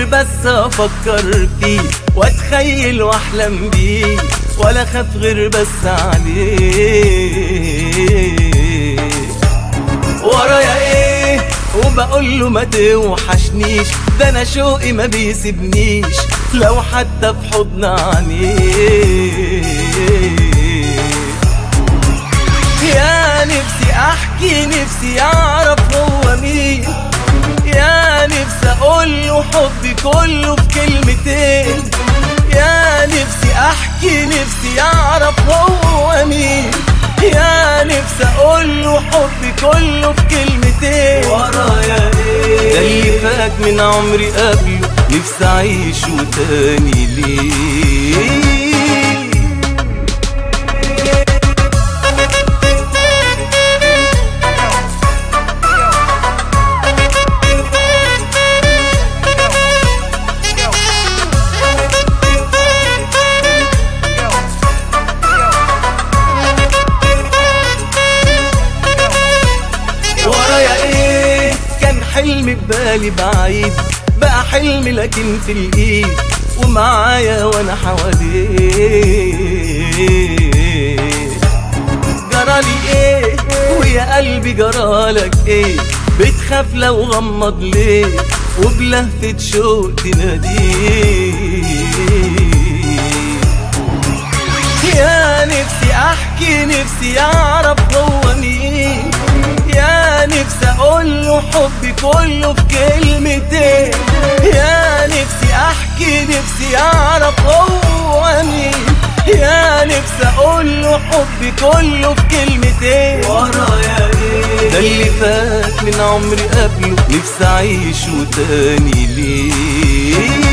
بس افكر فيه واتخيل واحلم بيه، ولا خاف غير بس عليه. ورايا ايه وبقول له ما توحشنيش، ده انا شوقي ما بيسيبنيش لو حتى في حضن عينيه. يا نفسي احكي، نفسي اعرف هو مين، يا نفسي اقول له حبي كله في كلمتين. يا نفسي احكي، نفسي اعرف هو مين، يا نفسي اقول له حبي كله في كلمتين. ورايا ايه ده اللي فات من عمري قبله، نفسي اعيشه تاني ليه. حلمي ببالي بعيد بقى حلمي لكن في الايد، ومعايا وانا حواليه. جرالي ايه ويا قلبي جرالك ايه، بتخاف لو غمض ليه وبلهفة شوق تناديه. يا نفسي احكي، نفسي اعرف هو مين، يا نفسي اقول له حبي كله في كلمتين. يا نفسي احكي، نفسي اعرف هو مين، يا نفسي اقول له حبي كله في كلمتين. ورايا ايه ده اللي فات من عمري قبله، نفسي اعيشه تاني ليه.